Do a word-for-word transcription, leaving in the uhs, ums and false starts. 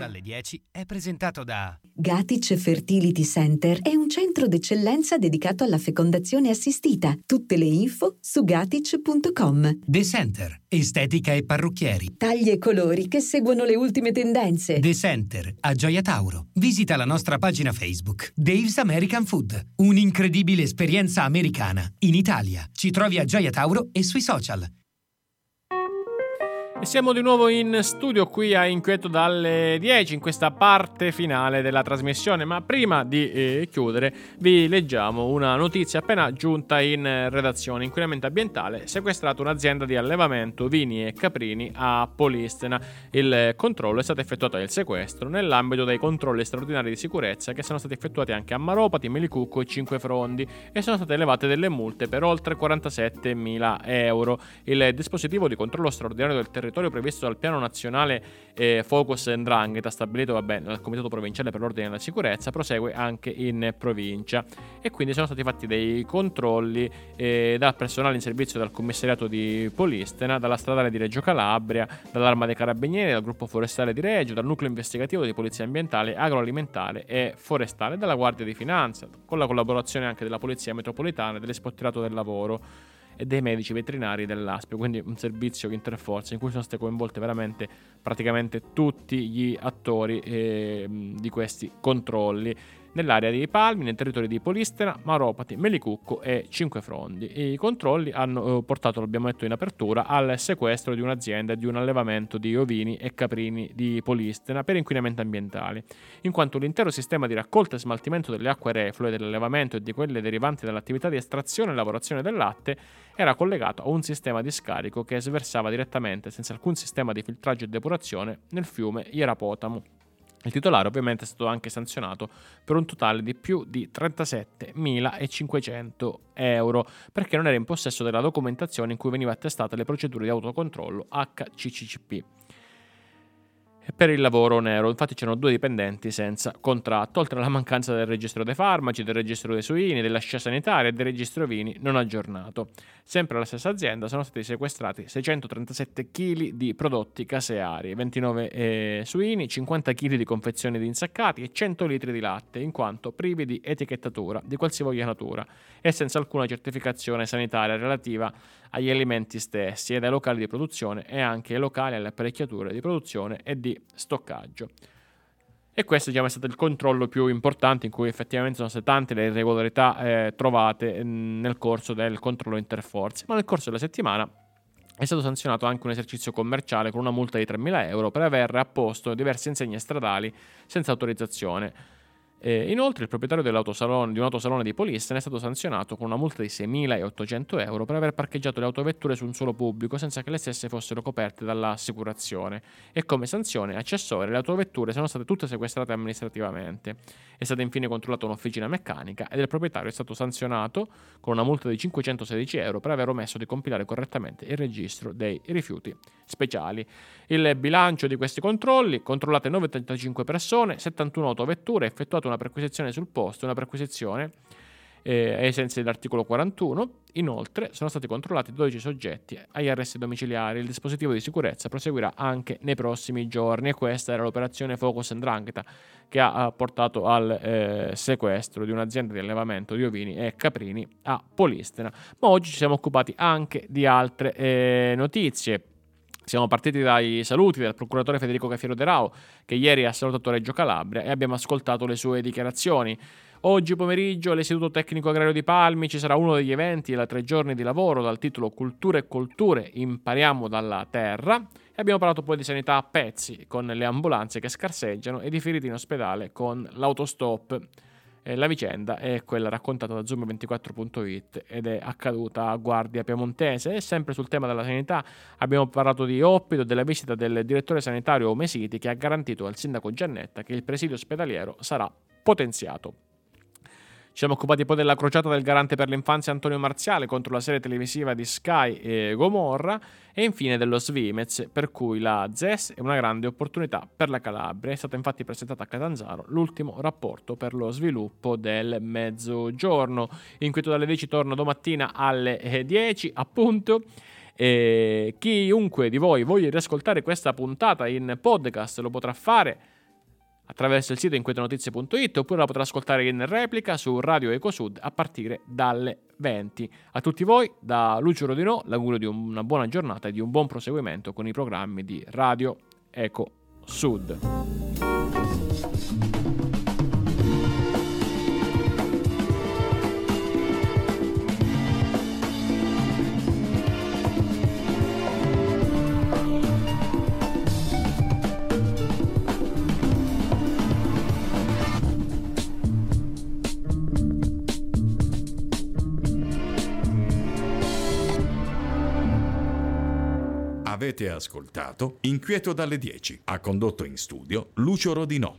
alle dieci è presentato da Gatic Fertility Center è un centro d'eccellenza dedicato alla fecondazione assistita. Tutte le info su gatic punto com. The Center, estetica e parrucchieri. Tagli e colori che seguono le ultime tendenze. The Center, a Gioia Tauro. Visita la nostra pagina Facebook. Dave's American Food, un'incredibile esperienza americana in Italia. Ci trovi a Gioia Tauro e sui social. E siamo di nuovo in studio qui a Inquieto dalle dieci in questa parte finale della trasmissione, ma prima di eh, chiudere vi leggiamo una notizia appena giunta in redazione. Inquinamento ambientale, sequestrato un'azienda di allevamento vini e caprini a Polistena. Il controllo è stato effettuato e il sequestro nell'ambito dei controlli straordinari di sicurezza che sono stati effettuati anche a Maropati, Melicucco e Cinquefrondi e sono state elevate delle multe per oltre quarantasettemila euro. Il dispositivo di controllo straordinario del territorio previsto dal piano nazionale eh, Focus and 'Ndrangheta stabilito vabbè, dal Comitato Provinciale per l'Ordine e la Sicurezza prosegue anche in provincia e quindi sono stati fatti dei controlli eh, dal personale in servizio dal commissariato di Polistena, dalla stradale di Reggio Calabria, dall'Arma dei Carabinieri, dal gruppo forestale di Reggio, dal nucleo investigativo di Polizia Ambientale, Agroalimentare e Forestale, dalla Guardia di Finanza, con la collaborazione anche della Polizia Metropolitana e dell'Ispettorato del Lavoro e dei medici veterinari dell'A S P I, quindi un servizio interforze in cui sono state coinvolte veramente praticamente tutti gli attori eh, di questi controlli nell'area dei Palmi, nel territorio di Polistena, Maropati, Melicucco e Cinquefrondi. I controlli hanno portato, l'abbiamo detto in apertura, al sequestro di un'azienda e di un allevamento di ovini e caprini di Polistena per inquinamento ambientale, in quanto l'intero sistema di raccolta e smaltimento delle acque reflue dell'allevamento e di quelle derivanti dall'attività di estrazione e lavorazione del latte era collegato a un sistema di scarico che sversava direttamente, senza alcun sistema di filtraggio e depurazione, nel fiume Ierapotamo. Il titolare ovviamente è stato anche sanzionato per un totale di più di trentasettemilacinquecento euro perché non era in possesso della documentazione in cui veniva attestate le procedure di autocontrollo H C C C P per il lavoro nero. Infatti c'erano due dipendenti senza contratto, oltre alla mancanza del registro dei farmaci, del registro dei suini, della scia sanitaria e del registro vini non aggiornato. Sempre alla stessa azienda sono stati sequestrati seicentotrentasette chili di prodotti caseari, ventinove eh, suini, cinquanta chili di confezioni di insaccati e cento litri di latte, in quanto privi di etichettatura di qualsivoglia natura e senza alcuna certificazione sanitaria relativa agli alimenti stessi e dai locali di produzione e anche ai locali alle apparecchiature di produzione e di stoccaggio. E questo diciamo, è stato il controllo più importante in cui effettivamente sono state tante le irregolarità eh, trovate mh, nel corso del controllo interforze, ma nel corso della settimana è stato sanzionato anche un esercizio commerciale con una multa di tremila euro per aver apposto diverse insegne stradali senza autorizzazione. E inoltre il proprietario dell'autosalone, di un autosalone di Polistena è stato sanzionato con una multa di seimilaottocento euro per aver parcheggiato le autovetture su un suolo pubblico senza che le stesse fossero coperte dall'assicurazione e come sanzione accessoria le autovetture sono state tutte sequestrate amministrativamente. È stata infine controllata un'officina meccanica ed il proprietario è stato sanzionato con una multa di cinquecentosedici euro per aver omesso di compilare correttamente il registro dei rifiuti speciali. Il bilancio di questi controlli: controllate novecentotrentacinque persone, settantuno autovetture, effettuato una perquisizione sul posto, una perquisizione eh, ai sensi dell'articolo quarantuno. Inoltre sono stati controllati dodici soggetti agli arresti domiciliari. Il dispositivo di sicurezza proseguirà anche nei prossimi giorni e questa era l'operazione Focus and 'Ndrangheta che ha portato al eh, sequestro di un'azienda di allevamento di ovini e caprini a Polistena. Ma oggi ci siamo occupati anche di altre eh, notizie. Siamo partiti dai saluti del procuratore Federico Cafiero De Rao, che ieri ha salutato Reggio Calabria, e abbiamo ascoltato le sue dichiarazioni. Oggi pomeriggio all'Istituto Tecnico Agrario di Palmi ci sarà uno degli eventi da tre giorni di lavoro dal titolo Culture e Colture, impariamo dalla terra. E abbiamo parlato poi di sanità a pezzi, con le ambulanze che scarseggiano e di feriti in ospedale con l'autostop. La vicenda è quella raccontata da Zoom ventiquattro punto it ed è accaduta a Guardia Piemontese. E sempre sul tema della sanità abbiamo parlato di Oppido e della visita del direttore sanitario Mesiti, che ha garantito al sindaco Giannetta che il presidio ospedaliero sarà potenziato. Ci siamo occupati poi della crociata del garante per l'infanzia Antonio Marziale contro la serie televisiva di Sky e Gomorra, e infine dello Svimez, per cui la Z E S è una grande opportunità per la Calabria. È stata infatti presentata a Catanzaro l'ultimo rapporto per lo sviluppo del Mezzogiorno. Inquieto dalle dieci torno domattina alle dieci appunto. E chiunque di voi voglia riascoltare questa puntata in podcast lo potrà fare attraverso il sito inquietanotizie punto it, oppure la potrà ascoltare in replica su Radio Ecosud a partire dalle venti. A tutti voi, da Lucio Rodinò, l'augurio di una buona giornata e di un buon proseguimento con i programmi di Radio Ecosud. Avete ascoltato Inquieto dalle dieci. Ha condotto in studio Lucio Rodinò.